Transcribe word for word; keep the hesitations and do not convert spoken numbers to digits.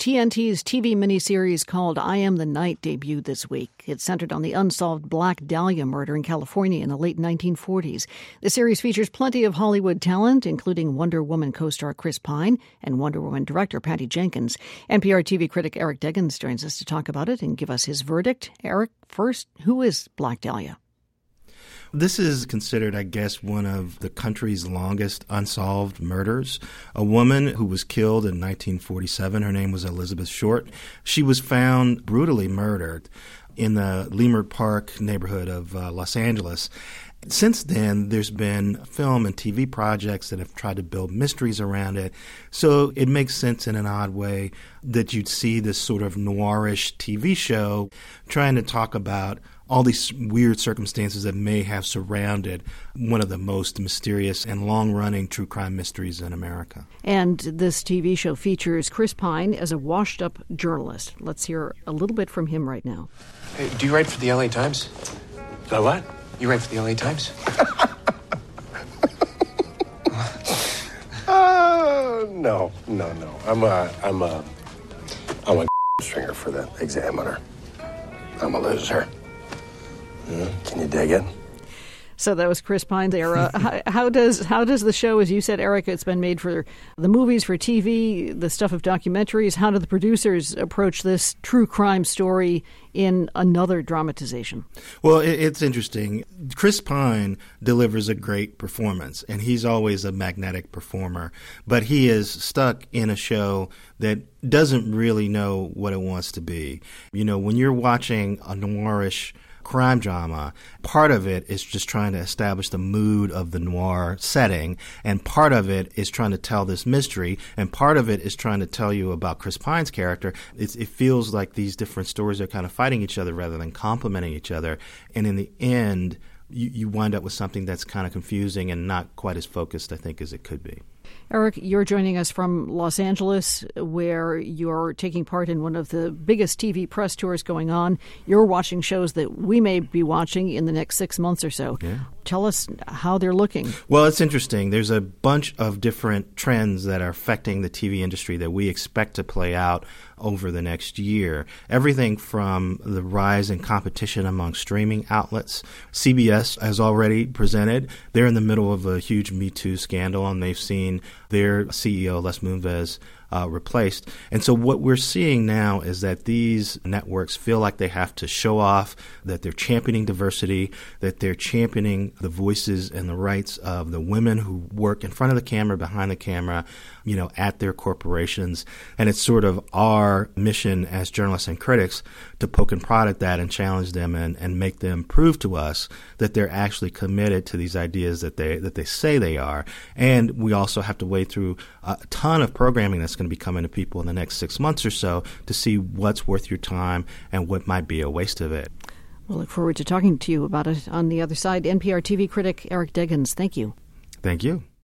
T N T's T V miniseries called I Am the Night debuted this week. It's centered on the unsolved Black Dahlia murder in California in the late nineteen forties. The series features plenty of Hollywood talent, including Wonder Woman co-star Chris Pine and Wonder Woman director Patty Jenkins. N P R T V critic Eric Deggans joins us to talk about it and give us his verdict. Eric, first, who is Black Dahlia? This is considered, I guess, one of the country's longest unsolved murders. A woman who was killed in nineteen forty-seven, her name was Elizabeth Short. She was found brutally murdered in the Leimert Park neighborhood of uh, Los Angeles. Since then, there's been film and T V projects that have tried to build mysteries around it. So it makes sense in an odd way that you'd see this sort of noirish T V show trying to talk about all these weird circumstances that may have surrounded one of the most mysterious and long-running true crime mysteries in America. And this T V show features Chris Pine as a washed-up journalist. Let's hear a little bit from him right now. Hey, do you write for the L A Times? The what? You write for the L A Times? uh, no, no, no. I'm a, I'm a, I'm a stringer for the Examiner. I'm a loser. Can you dig it? So that was Chris Pine there. Uh, how, how does how does the show, as you said, Eric, it's been made for the movies, for T V, the stuff of documentaries. How do the producers approach this true crime story in another dramatization? Well, it, it's interesting. Chris Pine delivers a great performance, and he's always a magnetic performer. But he is stuck in a show that doesn't really know what it wants to be. You know, when you're watching a noirish crime drama, part of it is just trying to establish the mood of the noir setting, and part of it is trying to tell this mystery, and part of it is trying to tell you about Chris Pine's character. It's, it feels like these different stories are kind of fighting each other rather than complementing each other, and in the end, you, you wind up with something that's kind of confusing and not quite as focused, I think, as it could be. Eric, you're joining us from Los Angeles, where you're taking part in one of the biggest T V press tours going on. You're watching shows that we may be watching in the next six months or so. Yeah. Tell us how they're looking. Well, it's interesting. There's a bunch of different trends that are affecting the T V industry that we expect to play out over the next year. Everything from the rise in competition among streaming outlets. C B S has already presented. They're in the middle of a huge Me Too scandal, and they've seen their C E O, Les Moonves, Uh, replaced. And so what we're seeing now is that these networks feel like they have to show off that they're championing diversity, that they're championing the voices and the rights of the women who work in front of the camera, behind the camera, you know, at their corporations. And it's sort of our mission as journalists and critics to poke and prod at that and challenge them and, and make them prove to us that they're actually committed to these ideas that they that they say they are. And we also have to wade through a ton of programming that's going to be coming to people in the next six months or so to see what's worth your time and what might be a waste of it. We'll look forward to talking to you about it on the other side. N P R T V critic Eric Deggans, thank you. Thank you.